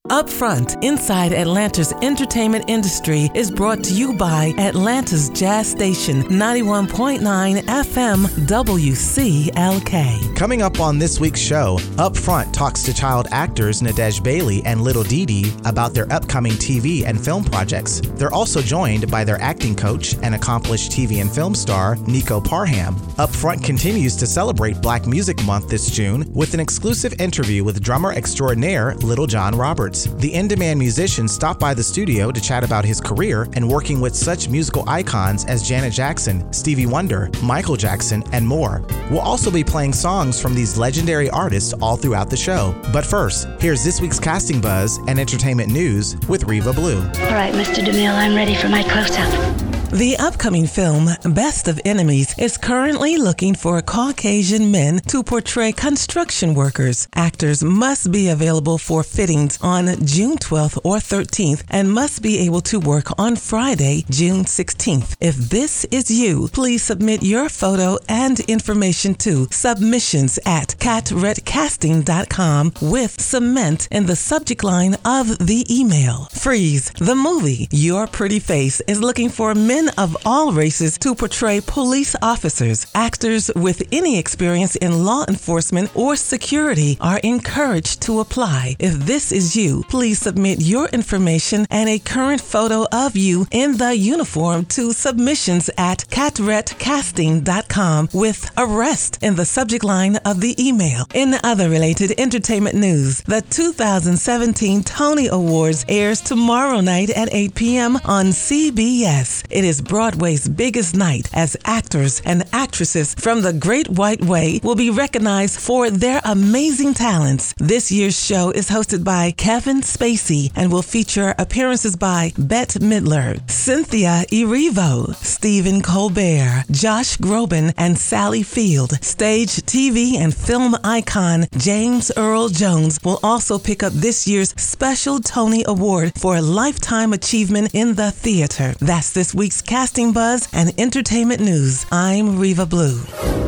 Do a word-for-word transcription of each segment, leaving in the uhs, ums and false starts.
Upfront, Inside Atlanta's entertainment industry is brought to you by Atlanta's Jazz Station, ninety-one point nine F M W C L K. Coming up on this week's show, Upfront talks to child actors Nadej Bailey and Little Dee about their upcoming T V and film projects. They're also joined by their acting coach and accomplished T V and film star, Nico Parham. Upfront continues to celebrate Black Music Month this June with an exclusive interview with drummer extraordinaire Little John Roberts. The in-demand musician stopped by the studio to chat about his career and working with such musical icons as Janet Jackson, Stevie Wonder, Michael Jackson, and more. We'll also be playing songs from these legendary artists all throughout the show. But first, here's this week's casting buzz and entertainment news with Riva Blue. All right, Mister DeMille, I'm ready for my close-up. The upcoming film, Best of Enemies, is currently looking for Caucasian men to portray construction workers. Actors must be available for fittings on June twelfth or thirteenth and must be able to work on Friday, June sixteenth. If this is you, please submit your photo and information to submissions at cat ret casting dot com with cement in the subject line of the email. Freeze, the movie. Your Pretty Face is looking for men of all races to portray police officers. Actors with any experience in law enforcement or security are encouraged to apply. If this is you, please submit your information and a current photo of you in the uniform to submissions at cat ret casting dot com with arrest in the subject line of the email. In other related entertainment news, the two thousand seventeen Tony Awards airs tomorrow night at eight p.m. on C B S. It is Broadway's biggest night as actors and actresses from the Great White Way will be recognized for their amazing talents. This year's show is hosted by Kevin Spacey and will feature appearances by Bette Midler, Cynthia Erivo, Stephen Colbert, Josh Groban, and Sally Field. Stage, T V, and film icon James Earl Jones will also pick up this year's special Tony Award for Lifetime Achievement in the Theater. That's this week's Casting Buzz and Entertainment News. I'm Riva Blue.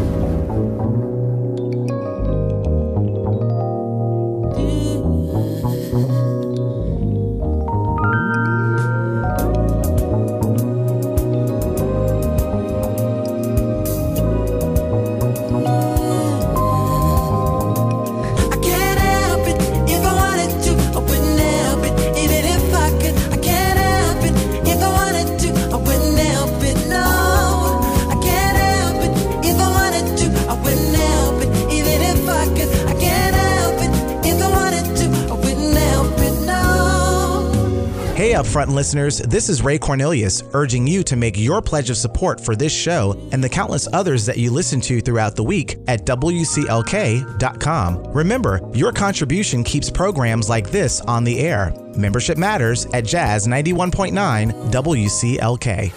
Upfront listeners, this is Ray Cornelius urging you to make your pledge of support for this show and the countless others that you listen to throughout the week at W C L K dot com. Remember, your contribution keeps programs like this on the air. Membership matters at Jazz ninety-one point nine W C L K.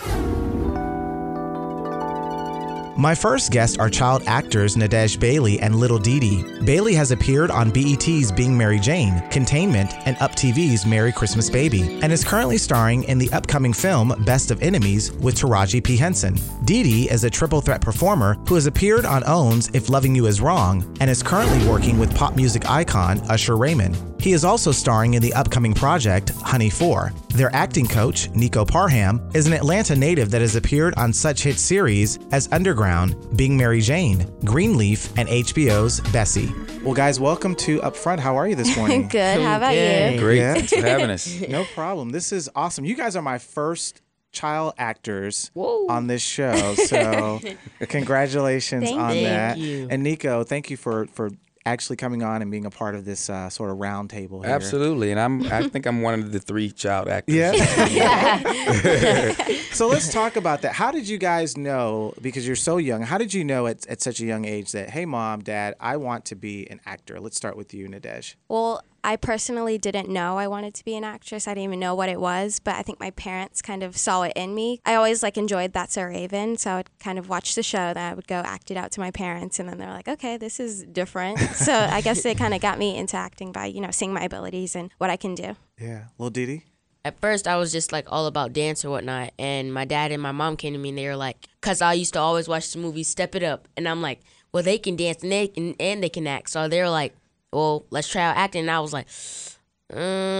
My first guests are child actors Nadej Bailey and Little Dee. Bailey has appeared on B E T's Being Mary Jane, Containment, and Up T V's Merry Christmas Baby, and is currently starring in the upcoming film Best of Enemies with Taraji P. Henson. Dee is a triple threat performer who has appeared on Own's If Loving You Is Wrong and is currently working with pop music icon Usher Raymond. He is also starring in the upcoming project Honey four. Their acting coach, Nico Parham, is an Atlanta native that has appeared on such hit series as Underground, Being Mary Jane, Greenleaf, and H B O's Bessie. Well, guys, welcome to Upfront. How are you this morning? Good. How about you? Great. Yeah. Thanks for having us. No problem. This is awesome. You guys are my first child actors Whoa. on this show, so congratulations Thank on you. that. Thank you. And Nico, thank you for for actually coming on and being a part of this uh, sort of round table here. Absolutely, and I'm. I think I'm one of the three child actors. Yeah. So let's talk about that. How did you guys know, because you're so young, how did you know at, at such a young age that, hey, mom, dad, I want to be an actor? Let's start with you, Nadej. Well, I personally didn't know I wanted to be an actress. I didn't even know what it was, but I think my parents kind of saw it in me. I always like enjoyed That's So Raven, so I would kind of watch the show, then I would go act it out to my parents, and then they're like, okay, this is different. So I guess it kind of got me into acting by, you know, seeing my abilities and what I can do. Yeah. Little Dee? At first, I was just like all about dance or whatnot, and my dad and my mom came to me and they were like, because I used to always watch the movie Step It Up, and I'm like, well, they can dance and they can, and they can act. So they were like, well, let's try out acting. And I was like, uh,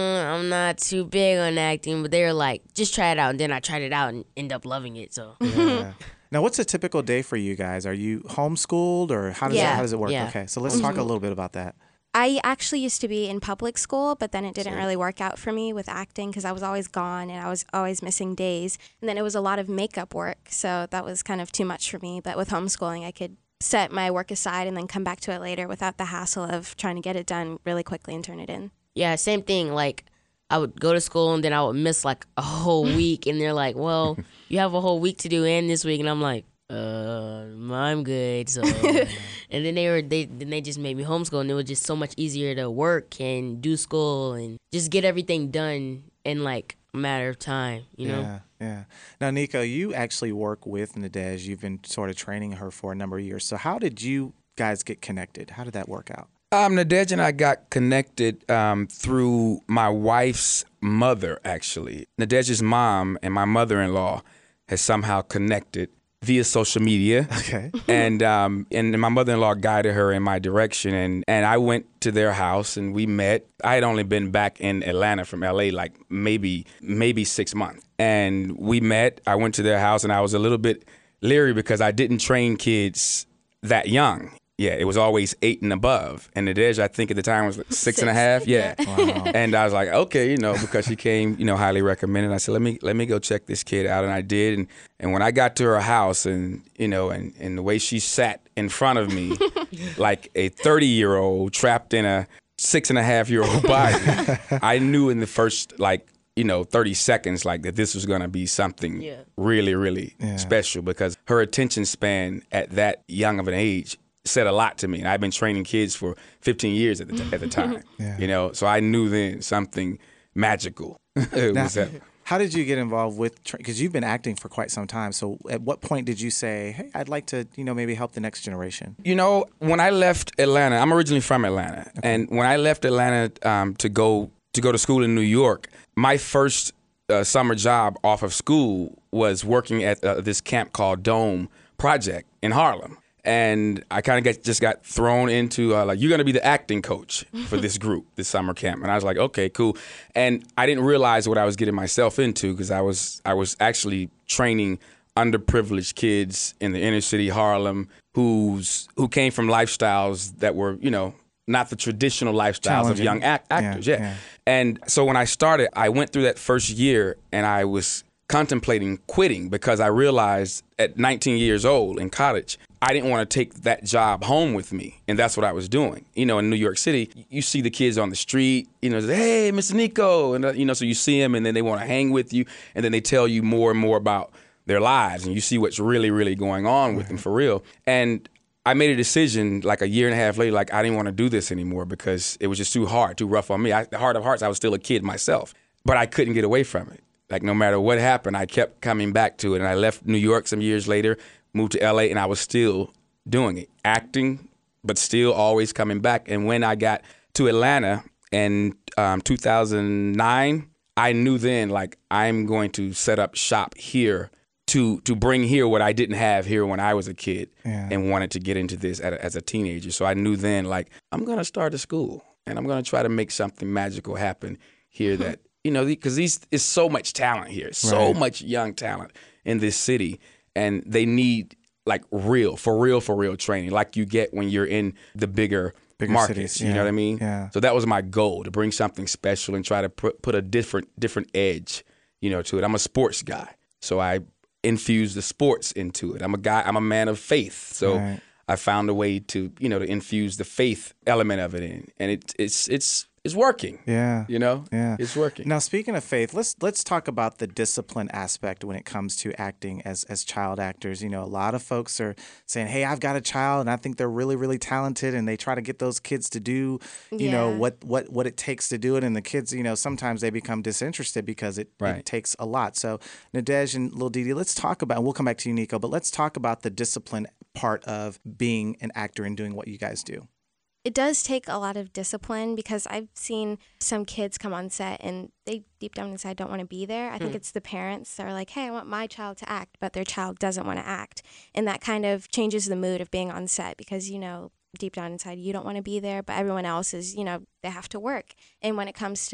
I'm not too big on acting, but they were like, just try it out. And then I tried it out and ended up loving it. So Yeah. Now, what's a typical day for you guys? Are you homeschooled, or how does Yeah. that, how does it work? Yeah. Okay, so let's talk a little bit about that. I actually used to be in public school, but then it didn't Sure. really work out for me with acting because I was always gone and I was always missing days. And then it was a lot of makeup work, so that was kind of too much for me. But with homeschooling, I could set my work aside and then come back to it later without the hassle of trying to get it done really quickly and turn it in. yeah, same thing. Like I would go to school and then I would miss like a whole week. And they're like, well, you have a whole week to do in this week. And I'm like, uh, I'm good. So, and then they were, they, then they just made me homeschool, and it was just so much easier to work and do school and just get everything done in like a matter of time, you know? Yeah, yeah. Now, Nico, you actually work with Nadej. You've been sort of training her for a number of years. So how did you guys get connected? How did that work out? Um, Nadej and I got connected um, through my wife's mother, actually. Nadej's mom and my mother-in-law has somehow connected via social media. Okay. and um, and my mother-in-law guided her in my direction, and, and I went to their house and we met. I had only been back in Atlanta from L A like maybe maybe six months, and we met. I went to their house, and I was a little bit leery because I didn't train kids that young. Yeah, it was always eight and above. And Nadej, I think at the time was like six, six and a half. Yeah. Wow. And I was like, okay, you know, because she came, you know, highly recommended. I said, let me let me go check this kid out. And I did. And, and when I got to her house and, you know, and, and the way she sat in front of me, like a thirty-year-old trapped in a six and a half year old body, I knew in the first, like, you know, thirty seconds, like that this was going to be something Yeah. really, really Yeah. special, because her attention span at that young of an age said a lot to me. And I've been training kids for fifteen years at the, t- at the time, Yeah. you know, so I knew then something magical Now, was up. how did you get involved with, because you've been acting for quite some time. So at what point did you say, hey, I'd like to, you know, maybe help the next generation? You know, when I left Atlanta, I'm originally from Atlanta. And when I left Atlanta um, to go to go to school in New York, my first uh, summer job off of school was working at uh, this camp called Dome Project in Harlem. And I kind of get just got thrown into uh, like, you're going to be the acting coach for this group, this summer camp. And I was like, okay, cool. And I didn't realize what I was getting myself into, because I was I was actually training underprivileged kids in the inner city Harlem who's who came from lifestyles that were, you know, not the traditional lifestyles of Challenging. young act- actors. Yeah, Yeah, yeah. And so when I started, I went through that first year and I was contemplating quitting, because I realized at nineteen years old in college, I didn't want to take that job home with me. And that's what I was doing. You know, in New York City, you see the kids on the street, you know, say, hey, Mister Nico. And, uh, you know, so you see them and then they want to hang with you. And then they tell you more and more about their lives. And you see what's really, really going on with them for real. And I made a decision like a year and a half later, like I didn't want to do this anymore because it was just too hard, too rough on me. I, the heart of hearts, I was still a kid myself, but I couldn't get away from it. Like no matter what happened, I kept coming back to it. And I left New York some years later, moved to L A, and I was still doing it, acting, but still always coming back. And when I got to Atlanta in um, two thousand nine, I knew then, like, I'm going to set up shop here to to bring here what I didn't have here when I was a kid, Yeah. and wanted to get into this at a, as a teenager. So I knew then, like, I'm going to start a school, and I'm going to try to make something magical happen here that, you know, because these is so much talent here, so Right. much young talent in this city, and they need like real, for real, for real training, like you get when you're in the bigger, Bigger markets. cities, You yeah, know what I mean? yeah. So that was my goal, to bring something special and try to put put a different different edge, you know, to it. I'm a sports guy, so I infuse the sports into it. I'm a guy. I'm a man of faith, so Right. I found a way to, you know, to infuse the faith element of it in, and it, it's it's it's working. Yeah. You know, Yeah. it's working. Now, speaking of faith, let's let's talk about the discipline aspect when it comes to acting as as child actors. You know, a lot of folks are saying, "Hey, I've got a child, and I think they're really, really talented," and they try to get those kids to do, you know, Yeah. what what what it takes to do it. And the kids, you know, sometimes they become disinterested because it, Right. it takes a lot. So, Nadej and Lil Didi, let's talk about. And we'll come back to you, Nico, but let's talk about the discipline part of being an actor and doing what you guys do. It does take a lot of discipline because I've seen some kids come on set and they deep down inside don't want to be there. I think it's the parents that are like, hey, I want my child to act, but their child doesn't want to act. And that kind of changes the mood of being on set because, you know, deep down inside you don't want to be there, but everyone else is, you know, they have to work. And when it comes to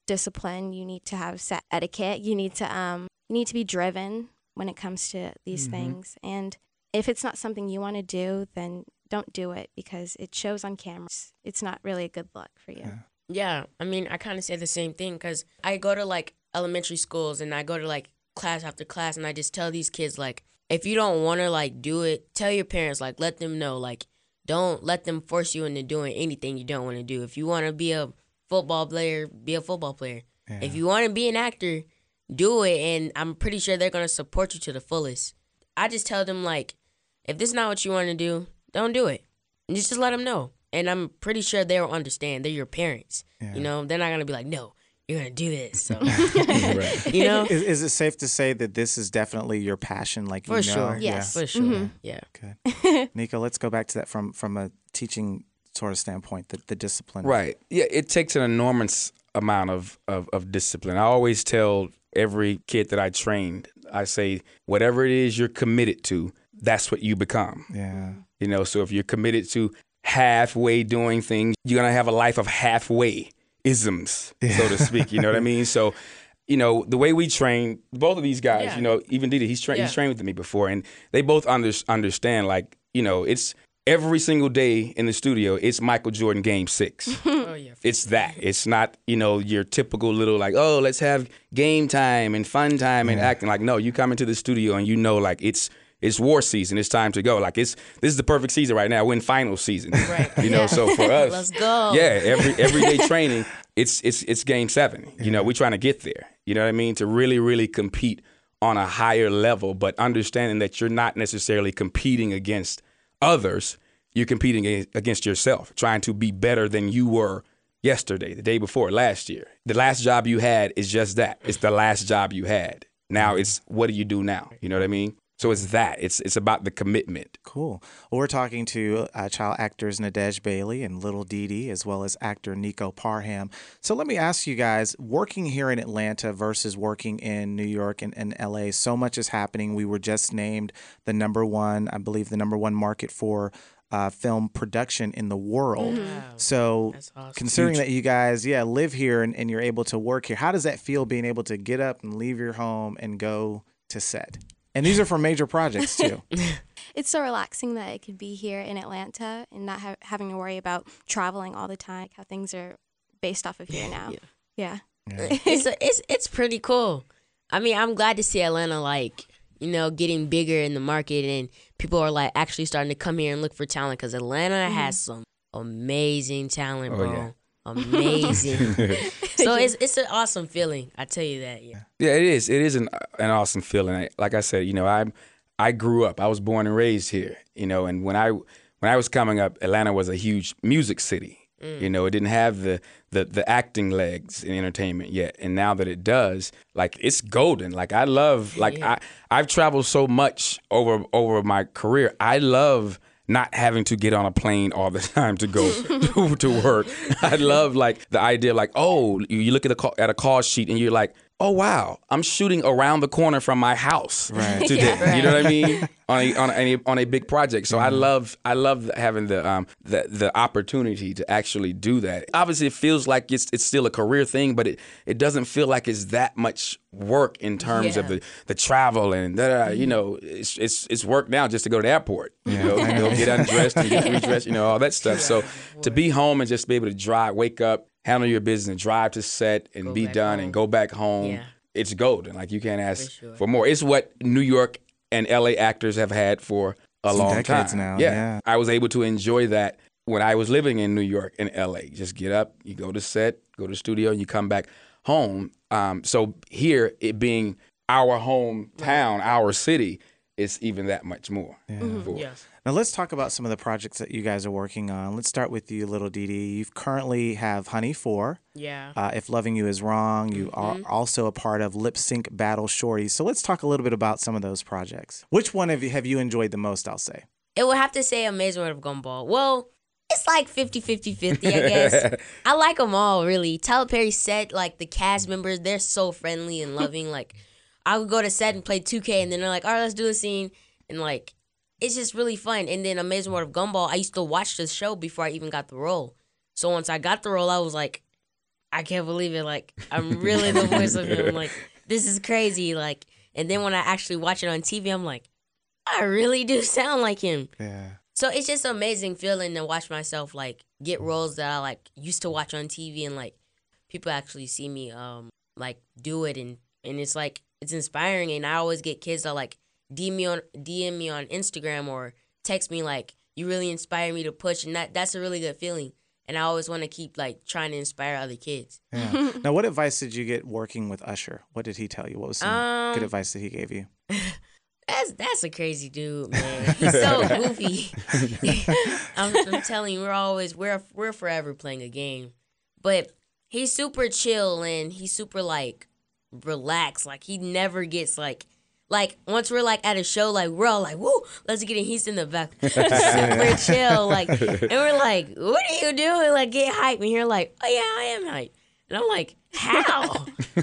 discipline. You need to have set etiquette. You need to um you need to be driven when it comes to these mm-hmm. things. And if it's not something you want to do, then don't do it because it shows on camera. It's not really a good look for you. Yeah, yeah I mean, I kind of say the same thing because I go to like elementary schools and I go to like class after class and I just tell these kids like, if you don't want to like do it, tell your parents, like let them know, like don't let them force you into doing anything you don't want to do. If you want to be a football player, be a football player. Yeah. If you want to be an actor, do it, and I'm pretty sure they're going to support you to the fullest. I just tell them, like, if this is not what you want to do, don't do it. And just, just let them know. And I'm pretty sure they'll understand. They're your parents. Yeah. You know, they're not going to be like, no, you're going to do this. So, right. You know? Is, is it safe to say that this is definitely your passion? Like, For you sure. know? Yes. Yeah. For sure. Mm-hmm. Yeah. Good. Nico, let's go back to that from, from a teaching sort of standpoint, the, the discipline. Right. Yeah, it takes an enormous amount of, of, of discipline. I always tell every kid that I trained, I say, whatever it is you're committed to, that's what you become. Yeah. You know, so if you're committed to halfway doing things, you're going to have a life of halfway isms, yeah. so to speak. You know what I mean? So, you know, the way we train, both of these guys, yeah. you know, even Didi, he's, tra- yeah. he's trained with me before, and they both under- understand, like, you know, it's every single day in the studio, it's Michael Jordan game six. Oh, yeah. It's that. It's not, you know, your typical little like, oh, let's have game time and fun time and yeah. acting. Like, no, you come into the studio and you know, like, it's it's war season. It's time to go. Like, it's this is the perfect season right now. We're in final season. Right. You know, yeah. so for us. Let's go. Yeah, every everyday training, it's it's it's game seven. You know, we're trying to get there. You know what I mean? To really, really compete on a higher level, but understanding that you're not necessarily competing against others, you're competing against yourself, trying to be better than you were yesterday, the day before, last year. The last job you had is just that. It's the last job you had. Now it's what do you do now? You know what I mean? So it's that. It's it's about the commitment. Cool. Well, we're talking to uh, child actors Nadej Bailey and Little Didi, as well as actor Nico Parham. So let me ask you guys, working here in Atlanta versus working in New York and, and L A, so much is happening. We were just named the number one, I believe the number one market for uh, film production in the world. Mm-hmm. Wow. So awesome. Considering Huge. that you guys, yeah, live here and, and you're able to work here, how does that feel being able to get up and leave your home and go to set? And these are for major projects, too. It's so relaxing that it could be here in Atlanta and not ha- having to worry about traveling all the time, how things are based off of here now. Yeah. yeah. yeah. It's, a, it's, it's pretty cool. I mean, I'm glad to see Atlanta, like, you know, getting bigger in the market and people are, like, actually starting to come here and look for talent because Atlanta mm-hmm. has some amazing talent, bro. Oh, yeah. Amazing. So it's it's an awesome feeling. I tell you that. Yeah. Yeah, it is. It is an an awesome feeling. Like I said, you know, I I grew up. I was born and raised here. You know, and when I when I was coming up, Atlanta was a huge music city. Mm. You know, it didn't have the, the the acting legs in entertainment yet, and now that it does, like it's golden. Like I love, like yeah. I I've traveled so much over over my career. I love not having to get on a plane all the time to go to, to work. I love like the idea of like, oh, you, you look at a call, at a call sheet and you're like, oh wow, I'm shooting around the corner from my house right. today. Yeah, right. You know what I mean? on a on a on a big project. So mm-hmm. I love I love having the um the the opportunity to actually do that. Obviously, it feels like it's it's still a career thing, but it, it doesn't feel like it's that much work in terms yeah. of the, the travel and da, da, you know it's it's it's work now just to go to the airport. You Yeah. know, go get undressed and get redressed. You know, all that stuff. So to be home and just be able to drive, wake up, handle your business, and drive to set and Go be back done home. and go back home. Yeah. It's golden. Like you can't ask For sure. for more. It's what New York and L A actors have had for a Some long decades time. now, Yeah. yeah. I was able to enjoy that when I was living in New York and L A. Just get up, you go to set, go to the studio, and you come back home. Um, so here, it being our hometown, our city, it's even that much more. Yeah. for us. Yes. Now let's talk about some of the projects that you guys are working on. Let's start with you, Little Didi. You currently have Honey four. Yeah. Uh, If Loving You Is Wrong. You Mm-hmm. are also a part of Lip Sync Battle Shorties. So let's talk a little bit about some of those projects. Which one have you, have you enjoyed the most, I'll say? It would have to say Amazing World of Gumball. Well, it's like fifty fifty fifty, I guess. I like them all, really. Tyler Perry said, like, the cast members, they're so friendly and loving. Like, I would go to set and play two K, and then they're like, all right, let's do a scene. And, like, it's just really fun. And then Amazing World of Gumball, I used to watch the show before I even got the role. So once I got the role, I was like, I can't believe it. Like, I'm really the voice of him. Like, this is crazy. Like, and then when I actually watch it on T V, I'm like, I really do sound like him. Yeah. So it's just an amazing feeling to watch myself, like, get roles that I, like, used to watch on T V and, like, people actually see me, um, like, do it. And, and it's, like, it's inspiring. And I always get kids that, like, D M me on, D M me on Instagram or text me, like, you really inspire me to push. And that that's a really good feeling. And I always want to keep, like, trying to inspire other kids. Yeah. Now, what advice did you get working with Usher? What did he tell you? What was some Um, good advice that he gave you? That's that's a crazy dude, man. He's so goofy. I'm, I'm telling you, we're always we're we're forever playing a game, but he's super chill and he's super like relaxed. Like he never gets like like once we're like at a show, like we're all like, woo, let's get in. He's in the back, super chill, like, and we're like, what are you doing? Like get hype, and you're like, oh yeah, I am hype. And I'm like, how?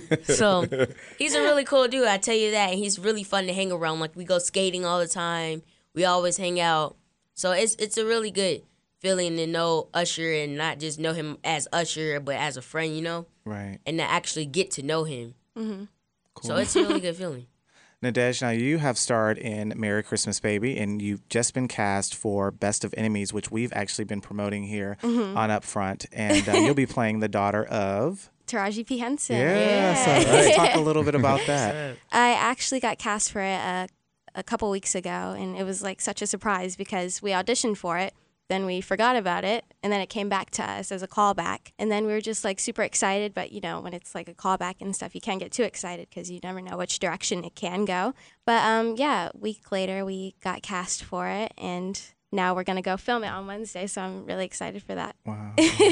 So he's a really cool dude, I tell you that. And he's really fun to hang around. Like we go skating all the time. We always hang out. So it's it's a really good feeling to know Usher and not just know him as Usher, but as a friend, you know? Right. And to actually get to know him. Mm-hmm. Cool. So it's a really good feeling. Nadej, now you have starred in Merry Christmas Baby, and you've just been cast for Best of Enemies, which we've actually been promoting here Mm-hmm. on Upfront. And uh, you'll be playing the daughter of... Taraji P. Henson. Yeah, so let's talk a little bit about that. I actually got cast for it a, a couple weeks ago, and it was like such a surprise because we auditioned for it, then we forgot about it, and then it came back to us as a callback. And then we were just like super excited, but you know, when it's like a callback and stuff, you can't get too excited because you never know which direction it can go. But um, yeah, a week later we got cast for it, and now we're going to go film it on Wednesday, so I'm really excited for that. Wow.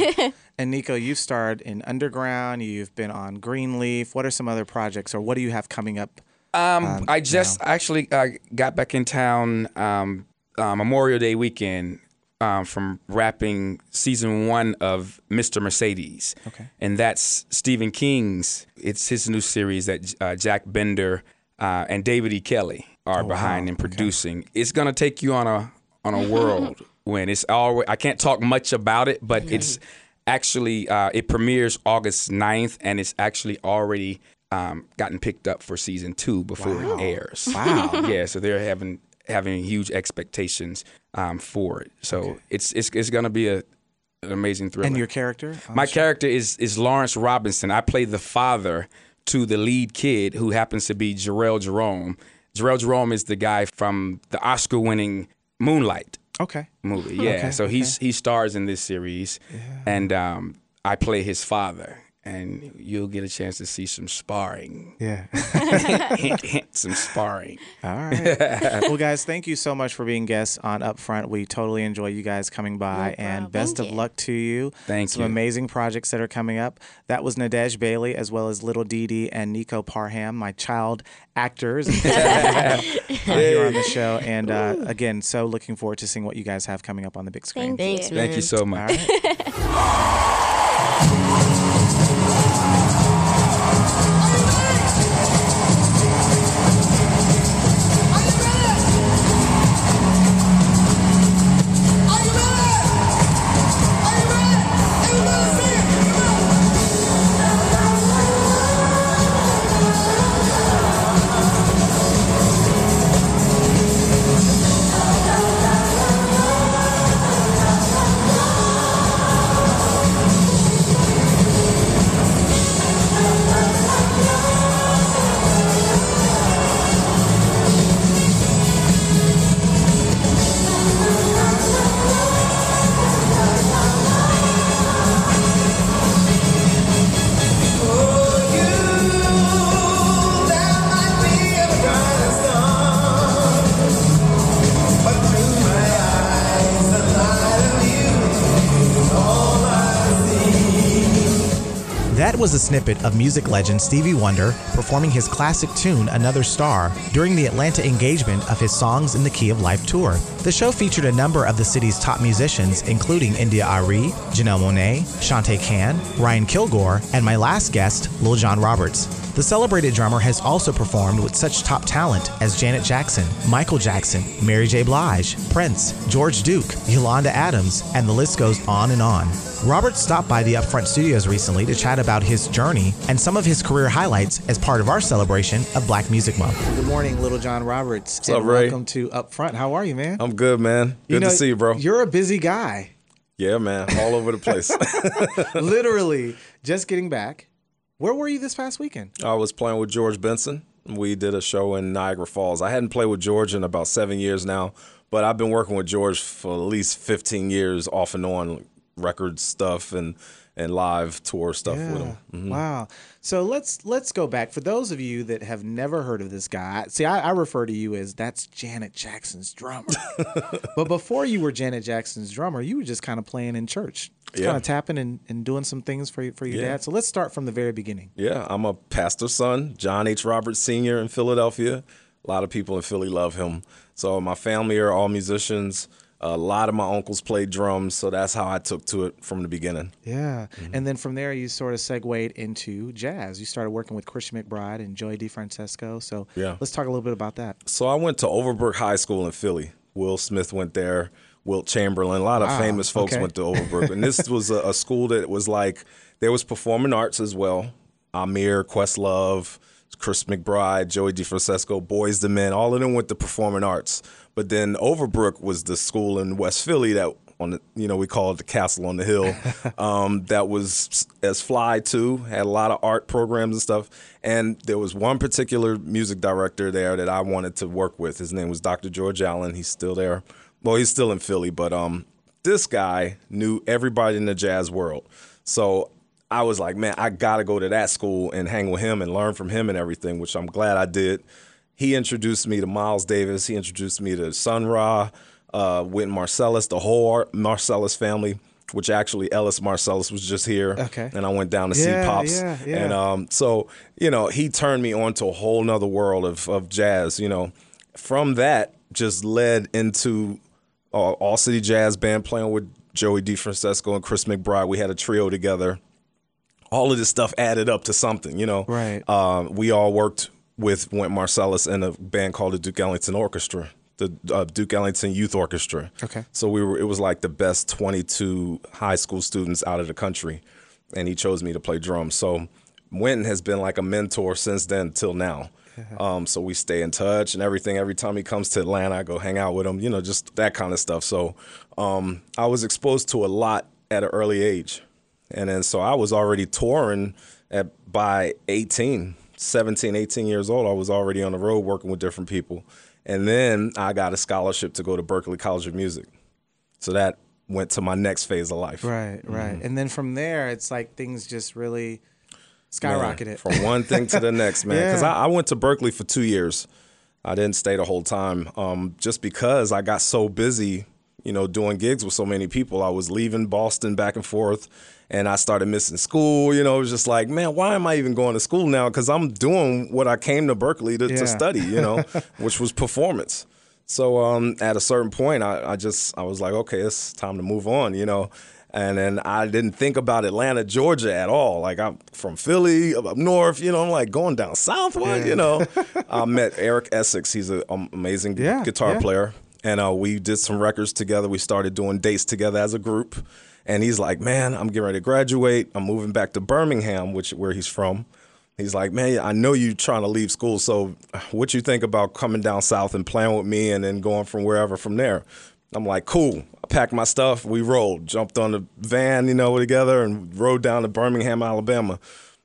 And Nico, you've starred in Underground, you've been on Greenleaf. What are some other projects, or what do you have coming up? Um, Um, I just now. actually uh, got back in town um, uh, Memorial Day weekend um, from wrapping season one of Mister Mercedes. Okay. And that's Stephen King's. It's his new series that uh, Jack Bender uh, and David E. Kelly are Oh, behind wow. and producing. It's gonna take you on a on a world when it's always. I can't talk much about it, but it's actually uh, it premieres August ninth, and it's actually already um, gotten picked up for season two before Wow. it airs. Wow. Yeah, so they're having having huge expectations um, for it. So it's it's it's gonna be a an amazing thriller. And your character? on My the show? character is is Lawrence Robinson. I play the father to the lead kid, who happens to be Jarrell Jerome. Jarrell Jerome is the guy from the Oscar-winning Moonlight Okay. movie. Yeah, Okay, so he's okay. he stars in this series, and um, I play his father. And you'll get a chance to see some sparring. Yeah. hint, hint, some sparring. All right. Well, guys, thank you so much for being guests on Upfront. We totally enjoy you guys coming by, and best Thank of you. luck to you. Thank Some you. amazing projects that are coming up. That was Nadej Bailey, as well as Little Dee and Nico Parham, my child actors uh, here on the show. And uh, again, so looking forward to seeing what you guys have coming up on the big screen. Thank Thanks, you. man. Thank you so All much. right. That was a snippet of music legend Stevie Wonder performing his classic tune, Another Star, during the Atlanta engagement of his Songs in the Key of Life tour. The show featured a number of the city's top musicians, including India Arie, Janelle Monáe, Shantae Khan, Ryan Kilgore, and my last guest, Lil Jon Roberts. The celebrated drummer has also performed with such top talent as Janet Jackson, Michael Jackson, Mary J. Blige, Prince, George Duke, Yolanda Adams, and the list goes on and on. Robert stopped by the Upfront Studios recently to chat about his journey and some of his career highlights as part of our celebration of Black Music Month. Good morning, Little John Roberts. What's up, Ray? Welcome to Upfront. How are you, man? I'm good, man. Good you know, to see you, bro. You're a busy guy. Yeah, man. All over the place. Literally, just getting back. Where were you this past weekend? I was playing with George Benson. We did a show in Niagara Falls. I hadn't played with George in about seven years now, but I've been working with George for at least fifteen years off and on, record stuff and and live tour stuff yeah. with him. Mm-hmm. Wow. So let's let's go back. For those of you that have never heard of this guy, see, I, I refer to you as that's Janet Jackson's drummer. But before you were Janet Jackson's drummer, you were just kind of playing in church. Yeah. Kind of tapping and, and doing some things for, for your yeah. dad. So let's start from the very beginning. Yeah, I'm a pastor's son, John H. Roberts Senior in Philadelphia. A lot of people in Philly love him. So my family are all musicians. A lot of my uncles played drums, so that's how I took to it from the beginning. Yeah, mm-hmm. And then from there, you sort of segued into jazz. You started working with Christian McBride and Joey DeFrancesco. So yeah. Let's talk a little bit about that. So I went to Overbrook High School in Philly. Will Smith went there. Wilt Chamberlain. A lot of wow. famous folks okay. went to Overbrook. And this was a, a school that was like, there was performing arts as well. Amir, Questlove, Chris McBride, Joey DeFrancesco, Boyz two Men, all of them went to performing arts. But then Overbrook was the school in West Philly that, on the, you know, we call it the Castle on the Hill, um, that was as fly too, had a lot of art programs and stuff. And there was one particular music director there that I wanted to work with. His name was Doctor George Allen. He's still there. Well, he's still in Philly, but um, this guy knew everybody in the jazz world. So I was like, man, I got to go to that school and hang with him and learn from him and everything, which I'm glad I did. He introduced me to Miles Davis. He introduced me to Sun Ra, uh, Wynton Marsalis, the whole Marsalis family, which actually Ellis Marsalis was just here. Okay. And I went down to yeah, see Pops. Yeah, yeah. And um, so, you know, he turned me on to a whole nother world of, of jazz, you know. From that, just led into uh, All City Jazz Band, playing with Joey DeFrancesco and Chris McBride. We had a trio together. All of this stuff added up to something, you know. Right. Uh, we all worked with Wynton Marsalis in a band called the Duke Ellington Orchestra, the uh, Duke Ellington Youth Orchestra. Okay. So we were. It was like the best twenty-two high school students out of the country, and he chose me to play drums. So Wynton has been like a mentor since then till now. Um, so we stay in touch and everything. Every time he comes to Atlanta, I go hang out with him, you know, just that kind of stuff. So um, I was exposed to a lot at an early age. And then so I was already touring at by eighteen, seventeen, eighteen years old. I was already on the road working with different people. And then I got a scholarship to go to Berklee College of Music. So that went to my next phase of life. Right, right. Mm-hmm. And then from there, it's like things just really skyrocketed. Man, from one thing to the next, man. Because yeah. I, I went to Berklee for two years. I didn't stay the whole time um, just because I got so busy, you know, doing gigs with so many people. I was leaving Boston back and forth, and I started missing school. You know, it was just like, man, why am I even going to school now? Because I'm doing what I came to Berklee to, yeah. to study, you know, which was performance. So um, at a certain point, I, I just, I was like, okay, it's time to move on, you know. And then I didn't think about Atlanta, Georgia at all. Like, I'm from Philly, up north, you know, I'm like going down south, what, yeah. you know. I met Eric Essex. He's an amazing yeah, guitar yeah. player. And uh, we did some records together. We started doing dates together as a group. And he's like, man, I'm getting ready to graduate. I'm moving back to Birmingham, which where he's from. He's like, man, I know you're trying to leave school, so what you think about coming down south and playing with me and then going from wherever from there? I'm like, cool. I packed my stuff. We rolled, jumped on the van, you know, together and rode down to Birmingham, Alabama.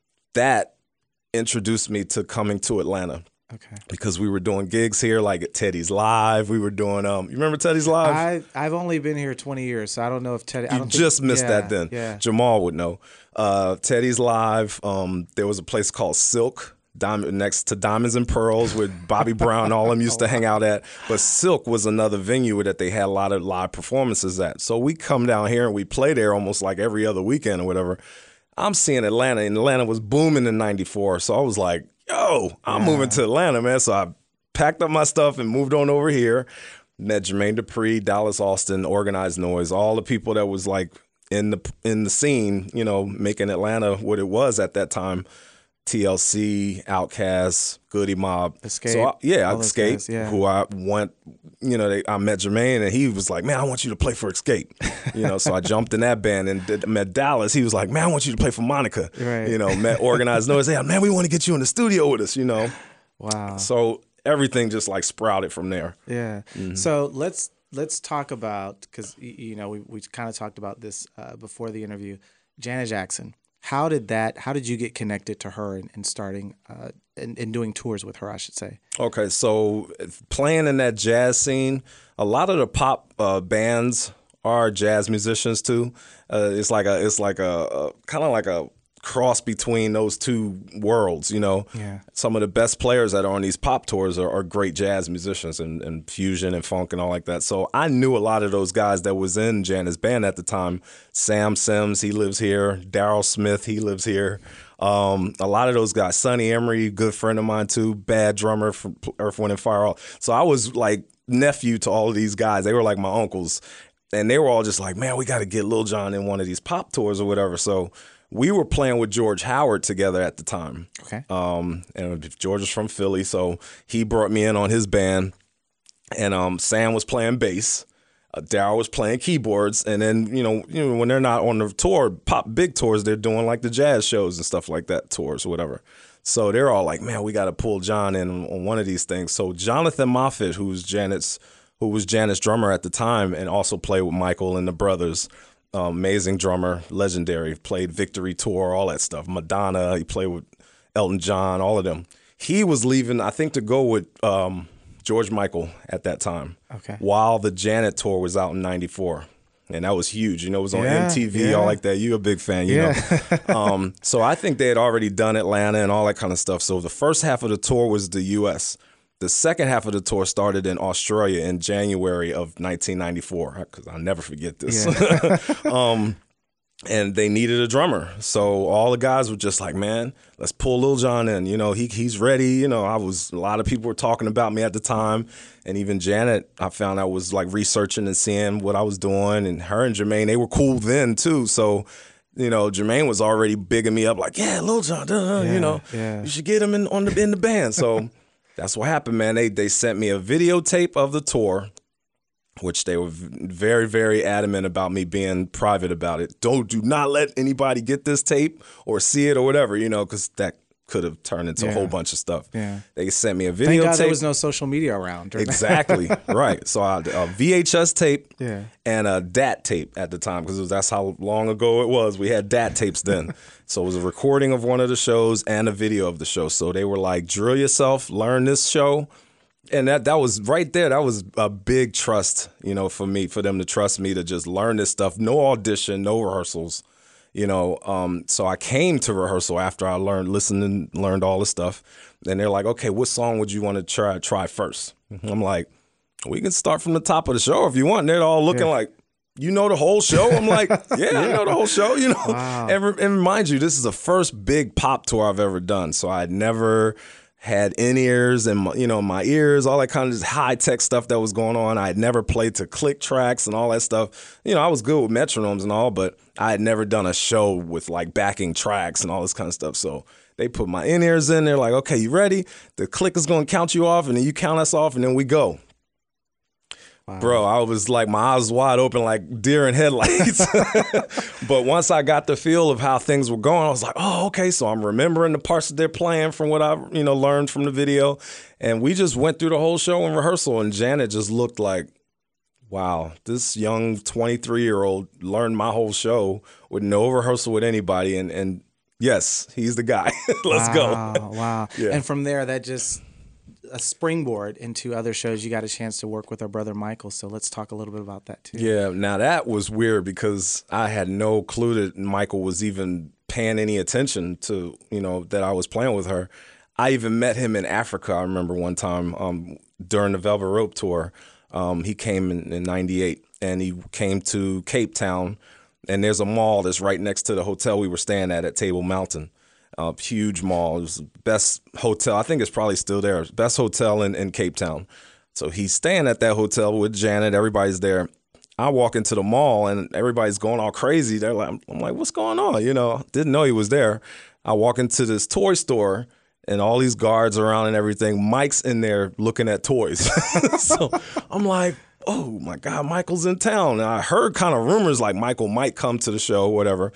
That introduced me to coming to Atlanta. Okay. Because we were doing gigs here, like at Teddy's Live. We were doing, um, you remember Teddy's Live? I, I've only been here twenty years, so I don't know if Teddy. You I don't just think, missed yeah, that then. Yeah. Jamal would know. Uh, Teddy's Live. Um, there was a place called Silk. Diamond, next to Diamonds and Pearls, where Bobby Brown and all of them used to hang out at. But Silk was another venue that they had a lot of live performances at. So we come down here and we play there almost like every other weekend or whatever. I'm seeing Atlanta, and Atlanta was booming in ninety-four. So I was like, yo, I'm yeah. moving to Atlanta, man. So I packed up my stuff and moved on over here. Met Jermaine Dupri, Dallas Austin, Organized Noise, all the people that was like in the in the scene, you know, making Atlanta what it was at that time. T L C, Outkast, Goody Mob. Escape. So I, yeah, all those Escape, guys, yeah. who I went, you know, they, I met Jermaine and he was like, man, I want you to play for Escape. You know, so I jumped in that band and did, met Dallas. He was like, man, I want you to play for Monica. Right. You know, met Organized Noise. Hey, man, we want to get you in the studio with us, you know. Wow. So everything just like sprouted from there. Yeah. Mm-hmm. So let's let's talk about, because, you know, we, we kind of talked about this uh, before the interview, Janet Jackson. How did that? How did you get connected to her and, and starting uh, and, and doing tours with her? I should say. Okay, so playing in that jazz scene, a lot of the pop uh, bands are jazz musicians too. Uh, it's like a, it's like a, a kind of like a cross between those two worlds. You know, yeah. Some of the best players that are on these pop tours are, are great jazz musicians and, and fusion and funk and all like that. So I knew a lot of those guys that was in Janet's band at the time. Sam Sims, he lives here. Daryl Smith, he lives here. Um, a lot of those guys. Sonny Emery, good friend of mine too. Bad drummer from Earth, Wind and Fire. So I was like nephew to all of these guys. They were like my uncles, and they were all just like, man, we got to get Lil Jon in one of these pop tours or whatever. So we were playing with George Howard together at the time. Okay. Um, and George was from Philly, so he brought me in on his band. And um, Sam was playing bass. Uh, Daryl was playing keyboards. And then, you know, you know, when they're not on the tour, pop big tours, they're doing like the jazz shows and stuff like that, tours or whatever. So they're all like, man, we got to pull John in on one of these things. So Jonathan Moffett, who's Janet's, who was Janet's drummer at the time and also played with Michael and the Brothers, Um, amazing drummer, legendary, played Victory Tour, all that stuff. Madonna, he played with Elton John, all of them. He was leaving, I think, to go with um, George Michael at that time. Okay. While the Janet tour was out in ninety-four. And that was huge. You know, it was on yeah, M T V, yeah. all like that. You a big fan, you yeah. know. um, so I think they had already done Atlanta and all that kind of stuff. So the first half of the tour was the U S The second half of the tour started in Australia in January of nineteen ninety-four, because I'll never forget this. Yeah. um, and they needed a drummer. So all the guys were just like, man, let's pull Lil Jon in. You know, he he's ready. You know, I was, a lot of people were talking about me at the time. And even Janet, I found out, was like researching and seeing what I was doing. And her and Jermaine, they were cool then too. So, you know, Jermaine was already bigging me up like, yeah, Lil Jon, duh, yeah, you know, yeah. you should get him in on the in the band. So that's what happened, man. They they sent me a videotape of the tour, which they were very, very adamant about me being private about it. Don't do not let anybody get this tape or see it or whatever, you know, because that could have turned into yeah. a whole bunch of stuff. Yeah. They sent me a videotape. Thank God there was no social media around. Exactly, right. So I, a V H S tape yeah. and a D A T tape at the time, because that's how long ago it was. We had D A T tapes then. So it was a recording of one of the shows and a video of the show. So they were like, drill yourself, learn this show. And that that was right there. That was a big trust, you know, for me, for them to trust me to just learn this stuff. No audition, no rehearsals, you know. Um, so I came to rehearsal after I learned, listened and learned all the stuff. And they're like, okay, what song would you want to try try first? I'm like, we can start from the top of the show if you want. And they're all looking yeah. like, you know the whole show? I'm like, yeah, yeah, I know the whole show, you know. Wow. And, and mind you, this is the first big pop tour I've ever done. So I had never had in-ears and, you know, my ears, all that kind of just high-tech stuff that was going on. I had never played to click tracks and all that stuff. You know, I was good with metronomes and all, but I had never done a show with, like, backing tracks and all this kind of stuff. So they put my in-ears in. They're like, okay, you ready? The click is going to count you off, and then you count us off, and then we go. Wow. Bro, I was like, my eyes wide open like deer in headlights. But once I got the feel of how things were going, I was like, oh, okay. So I'm remembering the parts that they're playing from what I, you know, learned from the video. And we just went through the whole show in rehearsal, and Janet just looked like, wow, this young twenty-three-year-old learned my whole show with no rehearsal with anybody. And, and yes, he's the guy. Let's wow, go. Wow. Yeah. And from there, that just a springboard into other shows. You got a chance to work with our brother Michael, so let's talk a little bit about that too. Yeah, now that was weird because I had no clue that Michael was even paying any attention to, you know, that I was playing with her. I even met him in Africa, I remember one time um, during the Velvet Rope tour. Um, he came in, in ninety-eight, and he came to Cape Town, and there's a mall that's right next to the hotel we were staying at at Table Mountain. Uh, huge mall. It was the best hotel. I think it's probably still there. Best hotel in, in Cape Town. So he's staying at that hotel with Janet. Everybody's there. I walk into the mall and everybody's going all crazy. They're like, I'm like, what's going on? You know, didn't know he was there. I walk into this toy store and all these guards around and everything. Mike's in there looking at toys. So I'm like, oh my God, Michael's in town. And I heard kind of rumors like Michael might come to the show, whatever.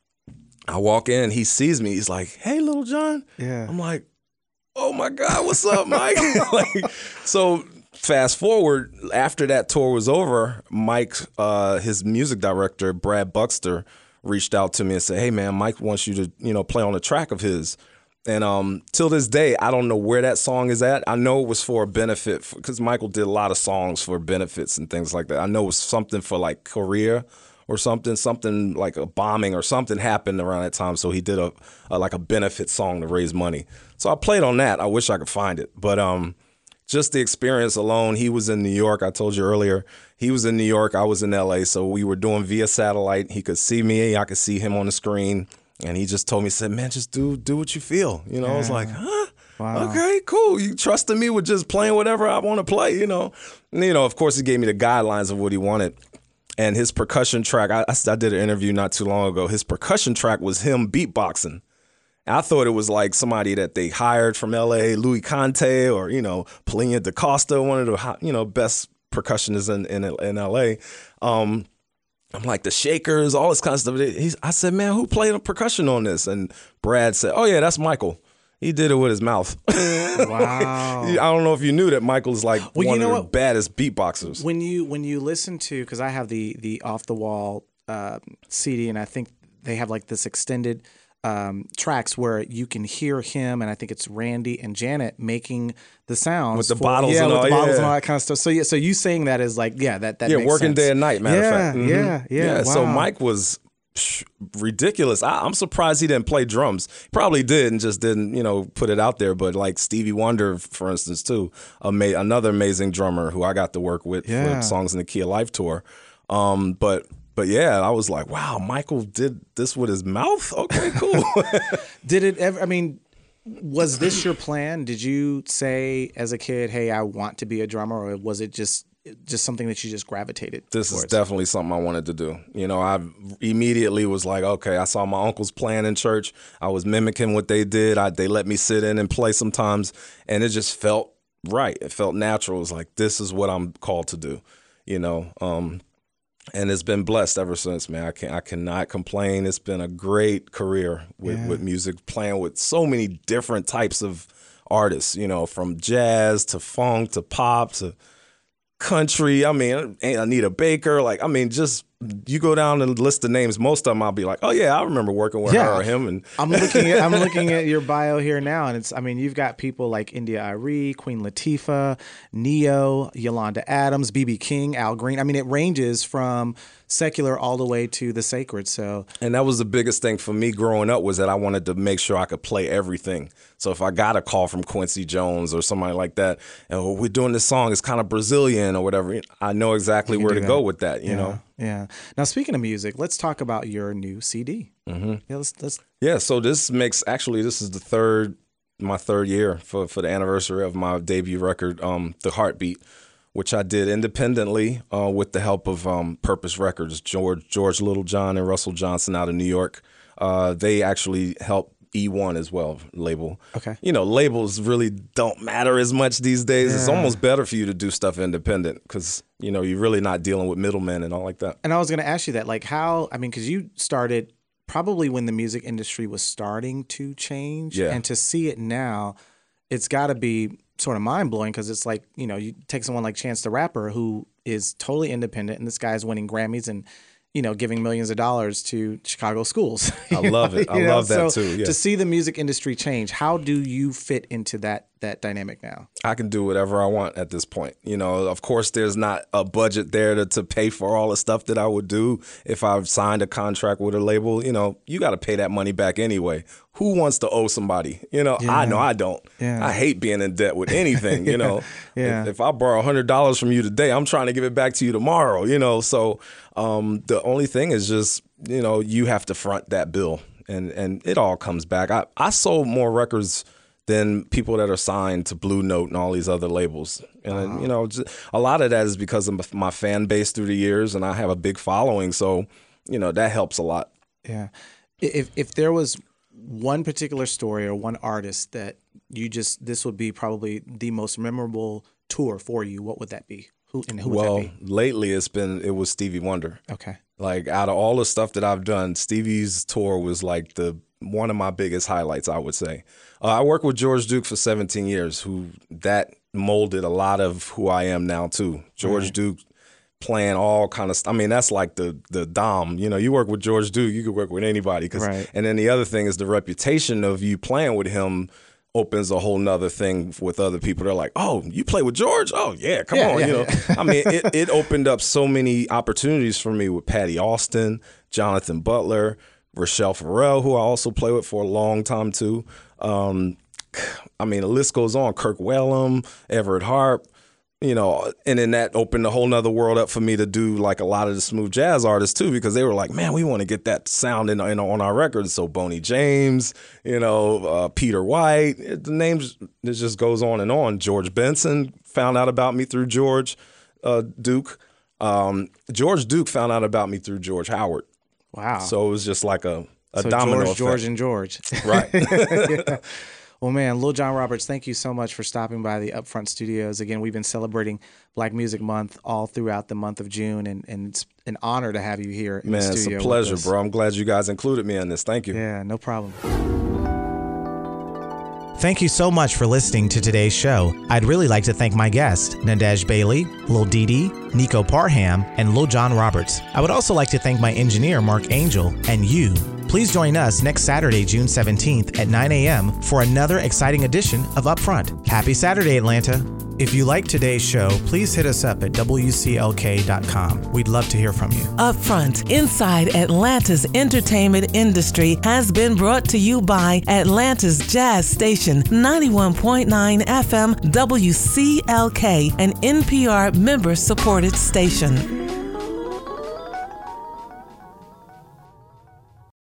I walk in, he sees me. He's like, hey, Little John. Yeah. I'm like, oh my God, what's up, Mike? Like, so fast forward, after that tour was over, Mike, uh, his music director, Brad Buxter, reached out to me and said, hey man, Mike wants you to, you know, play on a track of his. And um, till this day, I don't know where that song is at. I know it was for a benefit, because Michael did a lot of songs for benefits and things like that. I know it was something for like Korea or something, something like a bombing or something happened around that time. So he did a, a like a benefit song to raise money. So I played on that. I wish I could find it. But um, just the experience alone, he was in New York. I told you earlier, he was in New York. I was in L A. So we were doing via satellite. He could see me. I could see him on the screen. And he just told me, said, man, just do do what you feel. You know, yeah. I was like, huh? Wow. Okay, cool. You trusted me with just playing whatever I want to play, you know. And, you know, of course, he gave me the guidelines of what he wanted. And his percussion track, I, I did an interview not too long ago. His percussion track was him beatboxing. I thought it was like somebody that they hired from L A, Louis Conte, or, you know, Polina DaCosta, one of the, you know, best percussionists in, in, in L A. Um I'm like, the Shakers, all this kind of stuff. He's, I said, man, who played the percussion on this? And Brad said, oh, yeah, that's Michael. He did it with his mouth. Wow. I don't know if you knew that Michael's like well, one you know of the what? baddest beatboxers. When you when you listen to, because I have the, the Off the Wall uh, C D, and I think they have like this extended um, tracks where you can hear him, and I think it's Randy and Janet making the sounds with the for, bottles, yeah, and with all, the bottles yeah. and all that kind of stuff. So yeah, so you saying that is like, yeah, that that yeah, makes working sense. day and night. Matter yeah, of fact, mm-hmm. yeah, yeah, yeah. Wow. So Mike was psh, ridiculous. I, I'm surprised he didn't play drums. He probably did and just didn't, you know, put it out there. But like Stevie Wonder, for instance, too, ama- another amazing drummer who I got to work with Yeah. for Songs in the Key of Life tour. Um, but. But yeah, I was like, wow, Michael did this with his mouth? Okay, cool. Did it ever, I mean, was this your plan? Did you say as a kid, hey, I want to be a drummer, or was it just just something that you just gravitated This towards? is definitely something I wanted to do. You know, I immediately was like, okay, I saw my uncles playing in church. I was mimicking what they did. I, they let me sit in and play sometimes, and it just felt right. It felt natural. It was like, this is what I'm called to do, you know. Um, And it's been blessed ever since, man. I can I cannot complain. It's been a great career with, Yeah. with music, playing with so many different types of artists, you know, from jazz to funk to pop to country. I mean, Anita Baker. Like, I mean, just you go down and list the names. Most of them, I'll be like, oh yeah, I remember working with Yeah. her or him. And I'm looking at I'm looking at your bio here now, and it's I mean, you've got people like India Arie, Queen Latifah, Neo, Yolanda Adams, B B King, Al Green. I mean, it ranges from secular all the way to the sacred. So And that was the biggest thing for me growing up, was that I wanted to make sure I could play everything. So if I got a call from Quincy Jones or somebody like that, and oh, we're doing this song, it's kind of Brazilian or whatever, I know exactly where to do go that. with that, you yeah, know? Yeah. Now, speaking of music, let's talk about your new C D. Mm-hmm. Yeah, let's let's Yeah, so this makes, actually, this is the third, my third year for, for the anniversary of my debut record, um, The Heartbeat, which I did independently uh, with the help of um, Purpose Records, George George Littlejohn and Russell Johnson out of New York. Uh, they actually helped E one as well, label. Okay. You know, labels really don't matter as much these days. It's Yeah. almost better for you to do stuff independent because, you know, you're really not dealing with middlemen and all like that. And I was going to ask you that, like, how, I mean, because you started probably when the music industry was starting to change. Yeah. And to see it now, it's got to be sort of mind blowing, because it's like, you know, you take someone like Chance the Rapper, who is totally independent, and this guy's winning Grammys and, you know, giving millions of dollars to Chicago schools. I love know? it. I You know? love that so too. Yeah. To see the music industry change, how do you fit into that that dynamic now? I can do whatever I want at this point. You know, of course, there's not a budget there to, to pay for all the stuff that I would do if I've signed a contract with a label. You know, you got to pay that money back anyway. Who wants to owe somebody? You know, Yeah. I know I don't. Yeah. I hate being in debt with anything, you know. Yeah. If, if I borrow one hundred dollars from you today, I'm trying to give it back to you tomorrow, you know. So um, the only thing is just, you know, you have to front that bill, and, and it all comes back. I, I sold more records than people that are signed to Blue Note and all these other labels. And, wow. you know, just, a lot of that is because of my fan base through the years, and I have a big following. So, you know, that helps a lot. Yeah. If if there was one particular story or one artist that you just, this would be probably the most memorable tour for you, what would that be? Who and who would well, that be? lately it's been, it was Stevie Wonder. Okay. Like out of all the stuff that I've done, Stevie's tour was like the one of my biggest highlights, I would say. Uh, I worked with George Duke for seventeen years, who that molded a lot of who I am now too. George right. Duke playing all kind of stuff. I mean, that's like the the dom. You know, you work with George Duke, you could work with anybody. Cause, right. And then the other thing is the reputation of you playing with him opens a whole nother thing with other people. They're like, oh, you play with George? Oh, yeah, come yeah, on. Yeah, you know, yeah. I mean, it, it opened up so many opportunities for me with Patty Austin, Jonathan Butler, Rochelle Farrell, who I also play with for a long time too. Um, I mean, the list goes on. Kirk Whalum, Everett Harp, you know, and then that opened a whole nother world up for me to do like a lot of the smooth jazz artists too, because they were like, man, we want to get that sound in, in on our records. So Boney James, you know, uh, Peter White, it, the names, it just goes on and on. George Benson found out about me through George uh, Duke. Um, George Duke found out about me through George Howard. Wow. So it was just like a, a so domino George, effect. George, and George. Right. Yeah. Well, man, Lil Jon Roberts, thank you so much for stopping by the Upfront Studios. Again, we've been celebrating Black Music Month all throughout the month of June, and, and it's an honor to have you here in man, the studio. Man, it's a pleasure, bro. I'm glad you guys included me in this. Thank you. Yeah, no problem. Thank you so much for listening to today's show. I'd really like to thank my guests, Nadege Bailey, Lil Dee, Nico Parham, and Lil Jon Roberts. I would also like to thank my engineer, Mark Angel, and you. Please join us next Saturday, June seventeenth at nine a.m. for another exciting edition of Upfront. Happy Saturday, Atlanta. If you like today's show, please hit us up at W C L K dot com. We'd love to hear from you. Upfront, inside Atlanta's entertainment industry, has been brought to you by Atlanta's Jazz Station, ninety-one point nine F M W C L K, an N P R member-supported station.